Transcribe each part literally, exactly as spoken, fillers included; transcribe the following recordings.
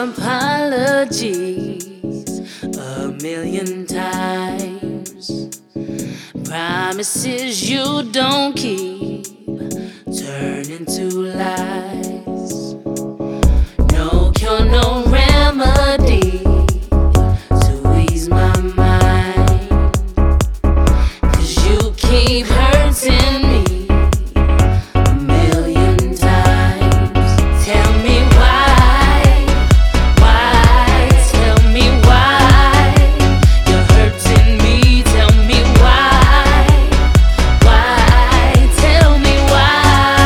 apologies a million times. Promises you don't keep turn into lies. No cure, no remedy to ease my mind. 'Cause you keep hurting me a million times. Tell me why, why, tell me why you're hurting me. Tell me why, why, tell me why.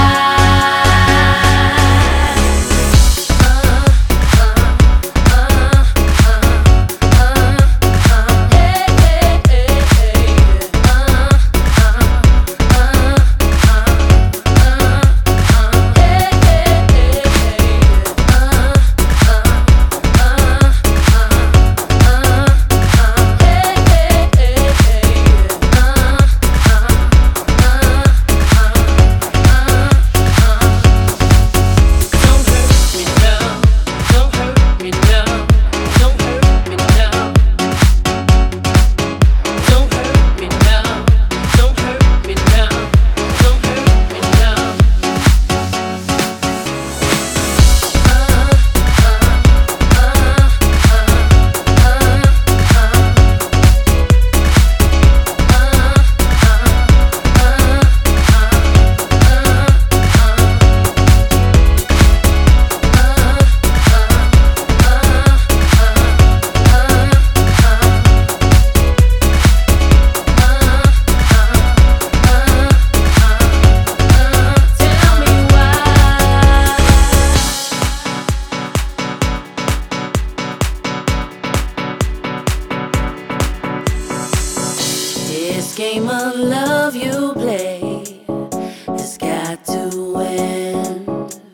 This game of love you play has got to end.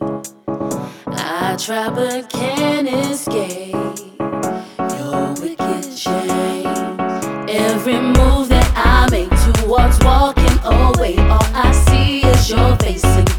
I try but can't escape your wicked chains. Every move that I make towards walking away, all I see is your face again.